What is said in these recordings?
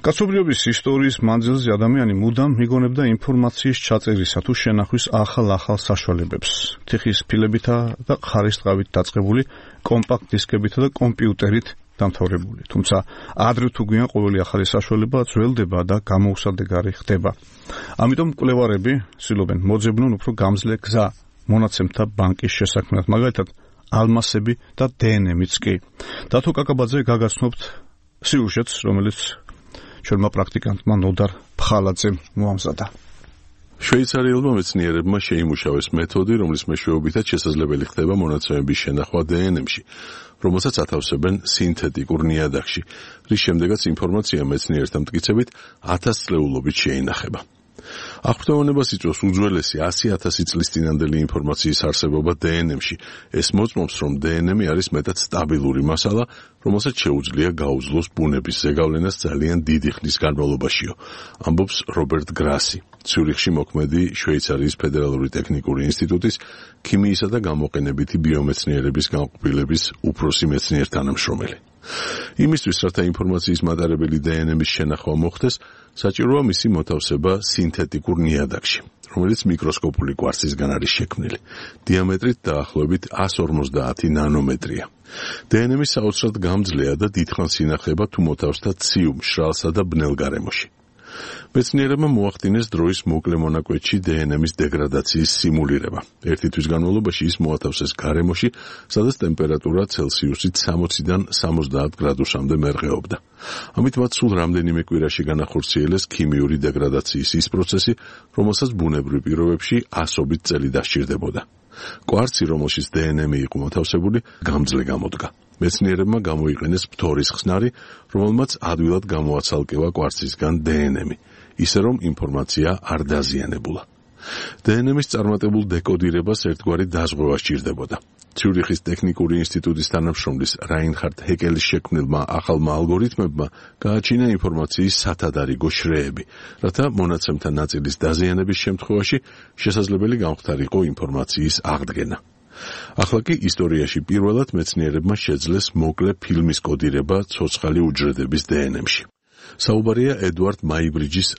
კაცობრიობის ისტორიის მანძილზე ადამიანი მუდამ მიგონებდა ინფორმაციის ჩაწერისა თუ შენახვის ახალ საშუალებებს. თიხის ფილებითა და ხარისწყავით დაწყებული კომპაქტ დისკებითა და კომპიუტერით დამთავრებული. თუმცა ადრე თუ გვიან ყოველი ახალი საშუალება ძველდება და გამოუსადეგარი ხდება. ამიტომ მკვლევარები ცდილობენ მოძებნონ უფრო გამძლე გზა მონაცემთა ბანკის შესაქმნად, მაგალითად ალმასები და დნმ-იც კი. დათო კაკაბაძე გაგაცნობთ სიუჟეტს, რომელიც ჩვენმა პრაქტიკანტმა ნოდარ ფხალაძემ მოამზადა. შვეიცარიელმა მეცნიერებმა შეიმუშავეს მეთოდი, რომლის მეშვეობითაც შესაძლებელი ხდება მონაცემების შენახვა დნმ-ში, რომელსაც ათავსებენ სინთეტიკურ ნიადაგში, რის შემდეგაც ინფორმაცია მეცნიერთა მტკიცებით 1000 წლეულობით შეინახება. აღფრთოვანებას იწვევს უძველესი 100,000 წლის წინანდელი ინფორმაციის არსებობა დნმ-ში. ეს მოწმობს, რომ დნმ არის მეტად სტაბილური მასალა, რომელსაც შეუძლია გაუძლოს ბუნების ზეგავლენას ძალიან დიდი ხნის განმავლობაშიო, ამბობს რობერტ გრასი, ციურიხში მოქმედი შვეიცარიის ფედერალური ტექნიკური ინსტიტუტის ქიმიისა და გამოყენებითი ბიომეცნიერების განყოფილების უფროსი მეცნიერ-თანამშრომელი. იმისთვის, რათა ინფორმაციის მატარებელი დნმ-ის შენახვა მოხდეს, საჭიროა მისი მოთავსება სინთეტიკურ ნიადაგში, რომელიც მიკროსკოპული კვარცისგან არის შექმნილი. დიამეტრით დაახლოებით 150 ნანომეტრია. დნმ საოცრად გამძლეა და დიდხანს ინახება თუ მოთავსდა ციუ, მშრალსა და ბნელ გარემოში. მეცნიერებმა მოახდინეს დროის მოკლე მონაკვეთში დნმ-ის დეგრადაციის სიმულირება. ერთი თვის განმავლობაში ის მოათავსეს გარემოში, სადაც ტემპერატურა ცელსიუსით 60-დან 70 გრადუსამდე მერყეობდა. ამით მათ სულ რამდენიმე კვირაში განახორციელეს ქიმიური დეგრადაციის ის პროცესი, რომელსაც ბუნებრივ პირობებში ასობით წელი დასჭირდებოდა. კვარცი, რომელშიც დნმ იყო მოთავსებული, გამძლე გამოდგა. მეცნიერებმა გამოიყენეს ფთორის ხსნარი, რომელმაც ადვილად გამოაცალკევა კვარცისგან დნმ, ისე რომ ინფორმაცია არ დაზიანებულა. დნმ-ის წარმატებულ დეკოდირებას ერთგვარი დაზღვევა სჭირდებოდა. ციურიხის ტექნიკური ინსტიტუტის თანამშრომლის რაინჰარდ ჰეკელის შექმნილმა ახალმა ალგორითმებმა გააჩინა ინფორმაციის სათადარიგო შრეები, რათა მონაცემთა ნაწილის დაზიანების შემთხვევაში შესაძლებელი გამხდარიყო ინფორმაციის აღდგენა. ახლა კი ისტორიაში პირველად მეცნიერებმა შეძლეს მოკლე ფილმის კოდირება ცოცხალი უჯრედების დნმ-ში. საუბარია ედვარდ მაიბრიჯის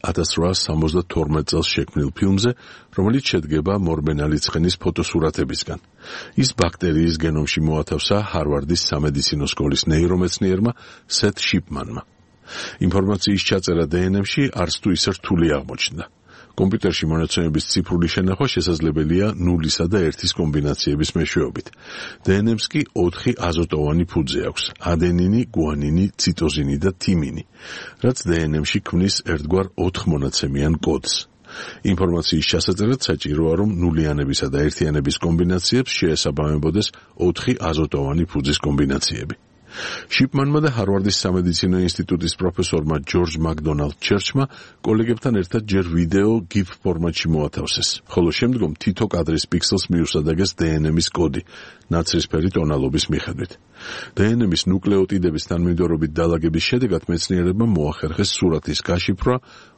1872 წელს შექმნილ ფილმზე, რომელიც შედგება მორბენალი ცხენის ფოტოსურათებისგან. ის ბაქტერიის გენომში მოათავსა ჰარვარდის სამედიცინო სკოლის ნეირომეცნიერმა სეთ შიპმანმა. ინფორმაციის ჩაწერა დნმ-ში არც თუ ისე რთული აღმოჩნდა. კომპიუტერში მონაცემების ციფრული შენახვა შესაძლებელია 0-სა და 1-ის კომბინაციების მეშვეობით. დნმ-ს კი 4 აზოტოვანი ფუძე აქვს: ადენინი, გუანინი, ციტოზინი და თიმინი, რაც დნმ-ში ქმნის ერთგვარ 4 მონაცემიან კოდს. ინფორმაციის ჩასაწერად საჭიროა, რომ ნულიანებისა და ერთიანების კომბინაციებს შეესაბამებოდეს 4 აზოტოვანი ფუძის კომბინაციები. შიპმანმა და ჰარვარდის სამედიცინო ინსტიტუტის პროფესორმა ჯორჯ მაკდონალდ ჩერჩმა კოლეგებთან ერთად ჯერ ვიდეო GIF ფორმატში მოათავსეს, ხოლო შემდგომ თითო კადრის პიქსელს მიუსადაგეს დნმ-ის კოდი, ნაცრისფერი ტონალობის მიხედვით. დნმ-ის ნუკლეოტიდების თანმიმდევრობით დალაგების შედეგად მეცნიერებმა მოახერხეს სურათის გაშიფრვა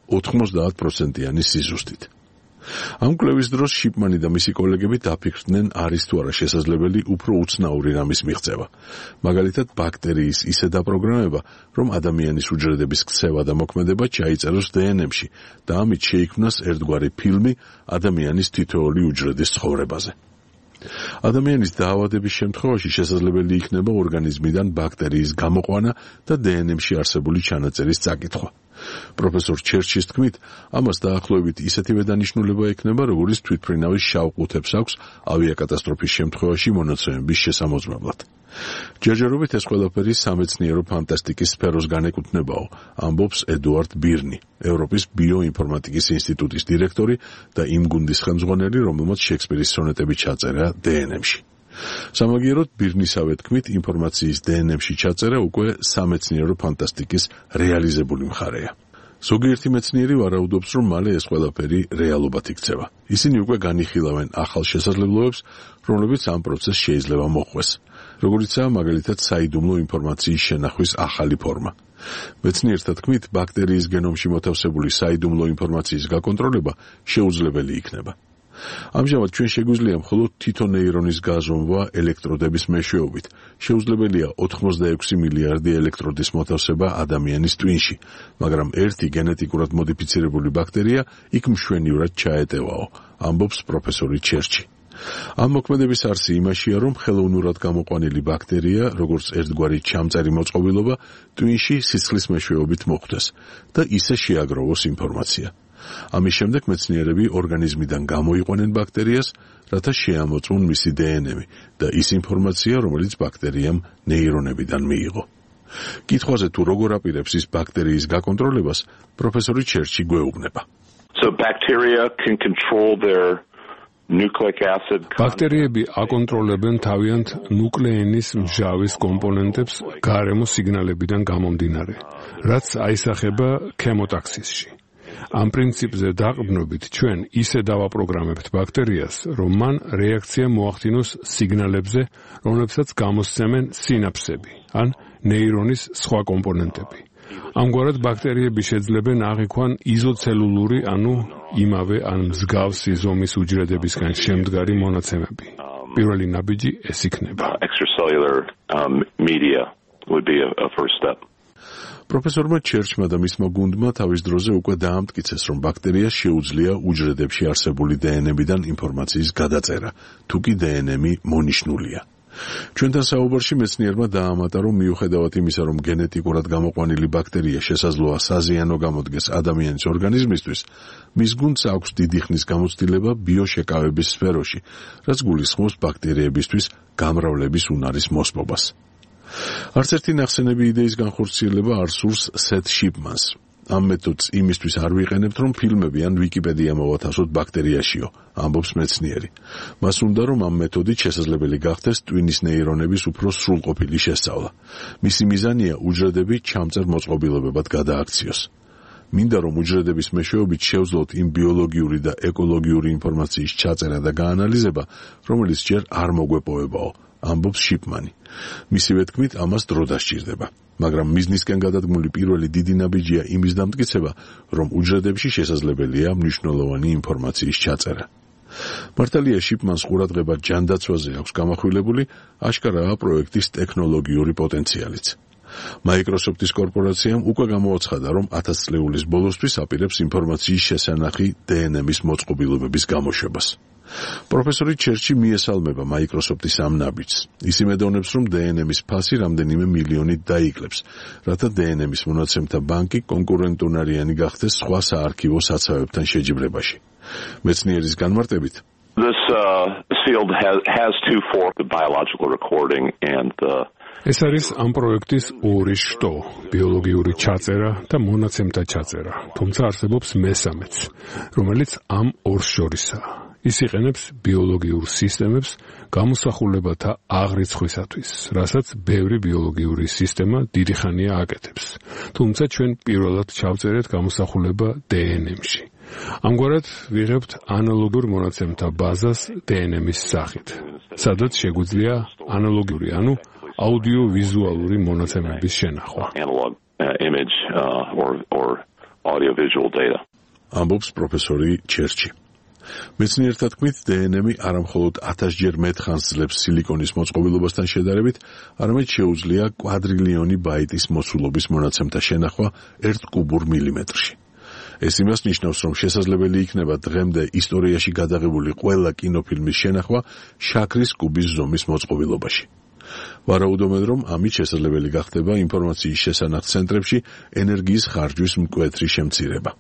90%-იანი სიზუსტით. ამ კვლევის დროს შიპმანი და მისი კოლეგები დაფიქრდნენ, არის თუ არა შესაძლებელი უფრო უცნაური რამის მიღწევა. მაგალითად, ბაქტერიის ისე დაპროგრამება, რომ ადამიანის უჯრედების ქცევა და მოქმედება ჩაიწეროს დნმ-ში და ამით შეიქმნას ერთგვარი ფილმი ადამიანის თითოეული უჯრედის ცხოვრებაზე. ადამიანის დაავადების შემთხვევაში შესაძლებელი იქნება ორგანიზმიდან ბაქტერიის გამოყვანა და დნმ-ში არსებული ჩანაწერის წაკითხვა. პროფესორ ჩერჩის თქმით, ამას დაახლოებით ისეთივე დანიშნულება ექნება, როგორც თვითმფრინავის შავყუთებს აქვს ავიაკატასტროფის შემთხვევაში მონაცემების შესამოწმებლად. ჯერჯერობით ეს ყველაფერი სამეცნიერო ფანტასტიკის სფეროს განეკუთვნებაო, ამბობს ედუარდ ბირნი, ევროპის ბიოინფორმატიკის ინსტიტუტის დირექტორი და იმ გუნდის ხელმძღვანელი, რომელმაც შექსპირის სონეტები ჩაწერა დნმ-ში. სამაგიეროდ ბირნისავე თქმით, ინფორმაციის დნმ-ში ჩაწერა უკვე სამეცნიერო ფანტასტიკის რეალიზებული მხარეა. ზოგიერთი მეცნიერი ვარაუდობს, რომ მალე ეს ყველაფერი რეალობად იქცევა. ისინი უკვე განიხილავენ ახალ შესაძლებლობებს, რომლებიც ამ პროცესს შეიძლება მოჰყვეს, როგორიცაა მაგალითად საიდუმლო ინფორმაციის შენახვის ახალი ფორმა. მეცნიერთა თქმით, ბაქტერიის გენომში მოთავსებული საიდუმლო ინფორმაციის გაკონტროლება შეუძლებელი იქნება. ამჟამად ჩვენ შეგვიძლია მხოლოდ თითო ნეირონის გაზომვა ელექტროდების მეშვეობით. შეუძლებელია 86 მილიარდი ელექტროდის მოთავსება ადამიანის ტვინში, მაგრამ ერთი გენეტიკურად მოდიფიცირებული ბაქტერია იქ მშვენივრად ჩაეტევაო, ამბობს პროფესორი ჩერჩი. ამ მოქმედების არსი იმაშია, რომ ხელოვნურად გამოყვანილი ბაქტერია, როგორც ერთგვარი ჩამწერი მოწყობილობა, ტვინში სისხლის მეშვეობით მოხვდეს და ისე შეაგროვოს ინფორმაცია. ამის შემდეგ მეცნიერები ორგანიზმიდან გამოიყვანენ ბაქტერიას, რათა შეამოწმონ მისი დნმ და ის ინფორმაცია, რომელიც ბაქტერიამ ნეირონებიდან მიიღო. კითხვაზე თუ როგორ აპირებს ის ბაქტერიის გაკონტროლებას, პროფესორი ჩერჩი გვეუბნება. So bacteria can control their nucleic acid. ბაქტერიები აკონტროლებენ თავიანთ ნუკლეინის მჟავის კომპონენტებს გარემო სიგნალებიდან გამომდინარე, რაც აისახება ქემოტაქსისში. ამ პრინციპზე დაყრდნობით ჩვენ ისე დავაპროგრამებთ ბაქტერიას, რომ მან რეაქცია მოახდინოს სიგნალებზე, რომლებსაც გამოსცემენ სინაფსები, ან ნეირონის სხვა კომპონენტები. ამგვარად ბაქტერიები შეძლებენ აღიქვან იზოცელულური, ანუ იმავე ან მსგავსი ზომის უჯრედებისგან შემდგარი მონაცემები. პირველი ნაბიჯი ეს იქნება. Extracellular media would be a first step. პროფესორმა ჩერჩმა და მისმა გუნდმა თავის დროზე უკვე დაამტკიცეს, რომ ბაქტერიას შეუძლია უჯრედებში არსებული დნმ-დან ინფორმაციის გადაწერა, თუ კი დნმ მონიშნულია. ჩვენთან საუბარში მეცნიერმა დაამატა, რომ მიუხედავად იმისა, რომ გენეტიკურად გამოყვანილი ბაქტერია შესაძლოა საზიანო გამოდგეს ადამიანის ორგანიზმისთვის, მის გუნდს აქვს დიდი ხნის გამოცდილება ბიოშეკავების სფეროში, რაც გულისხმობს ბაქტერიებისთვის გამრავლების უნარის მოსპობას. არც ერთი ნახსენები იდეის განხორციელება არ სურს სეთ შიპმანს. ამ მეთოდს იმისთვის არ ვიყენებთ, რომ ფილმები ან ვიკიპედია მოვათავსოთ ბაქტერიაშიო, ამბობს მეცნიერი. მას უნდა, რომ ამ მეთოდით შესაძლებელი გახდეს ტვინის ნეირონების უფრო სრულყოფილი შესწავლა. მისი მიზანია უჯრედები ჩამწერ მოწყობილობებად გადააქციოს. მინდა, რომ უჯრედების მეშვეობით შევძლოთ იმ ბიოლოგიური და ეკოლოგიური ინფორმაციის ჩაწერა და გაანალიზება, რომელიც ჯერ არ მოგვეპოვებაო, ამბობს შიპმანი. მისივე თქმით, ამას დრო დასჭირდება. მაგრამ მიზნისკენ გადადგმული პირველი დიდი ნაბიჯია იმის დამტკიცება, რომ უჯრედებში შესაძლებელია მნიშვნელოვანი ინფორმაციის ჩაწერა. მართალია შიპმანს ყურადღება ჯანდაცვაზე აქვს გამახვილებული, აშკარაა პროექტის ტექნოლოგიური პოტენციალიც. Microsoft-ის კორპორაციამ უკვე გამოაცხადა, რომ 1000 წლეულის ბოლოსთვის აპირებს ინფორმაციის შესანახი დნმ-ის მოწყობილობების გამოშვებას. პროფესორი ჩერჩი მიესალმება Microsoft-ის ამ ნაბიჯს. ის იმედოვნებს, რომ დნმ-ის ფასი რამდენიმე მილიონით დაიკლებს, რათა დნმ-ის მონაცემთა ბანკი კონკურენტუნარიანი გახდეს სხვა საარქივო საცავებთან შეჯიბრებაში. მეცნიერის განმარტებით, This field has two forks, the biological recording and the ეს არის ამ პროექტის ორი შტო, ბიოლოგიური ჩაწერა და მონაცემთა ჩაწერა, თუმცა არსებობს მესამეც, რომელიც ამ ორს შორისაა. ის იყენებს ბიოლოგიურ სისტემებს გამოსახულებათა აღრიცხვისათვის, რასაც ბევრი ბიოლოგიური სისტემა დიდი ხანია აკეთებს. თუმცა ჩვენ პირველად ჩავწერეთ გამოსახულება დნმ-ში. ამგვარად ვიღებთ ანალოგურ მონაცემთა ბაზას დნმ-ის სახით, სადაც შეგვიძლია ანალოგიური, ანუ აუდიო-ვიზუალური მონაცემების შენახვა. image or audio-visual data. ამბობს პროფესორი ჩერჩი. მეცნიერთა თქმით, დნმ არამხოლოდ 1000-ჯერ მეტხანს ძლებს სილიკონის მოწყობილობასთან შედარებით, არამედ შეუძლია კვადრილიონი ბაიტის მოცულობის მონაცემთა შენახვა 1 კუბურ მილიმეტრში. ეს იმას ნიშნავს, რომ შესაძლებელი იქნება დღემდე ისტორიაში გადაღებული ყველა კინოფილმის შენახვა შაქრის კუბის ზომის მოწყობილობაში. ვარაუდობენ, რომ ამით შესაძლებელი გახდება ინფორმაციის შესანახ ცენტრებში ენერგიის ხარჯვის მკვეთრი შემცირება.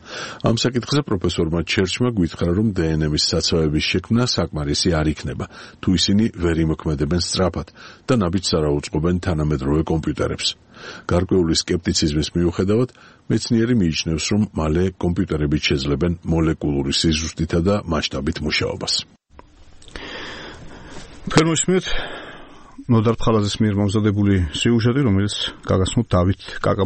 ამ საკითხზე პროფესორმა ჩერჩმა გვითხრა, რომ დნმ-ის საცავების შექმნა საკმარისი არ იქნება, თუ ისინი ვერ იმოქმედებენ სწრაფად და ნაბიჯს არ აუწყობენ თანამედროვე კომპიუტერებს. გარკვეული სკეპტიციზმის მიუხედავად, მეცნიერი მიიჩნევს, რომ მალე კომპიუტერებით შეძლებენ მოლეკულური სიზუსტითა და მასშტაბით მუშაობას. ფერმოსმეთ ნოდარ ფხალაძის მიერ მომზადებული სიუჟეტი, რომელიც გაგაცნობთ დავით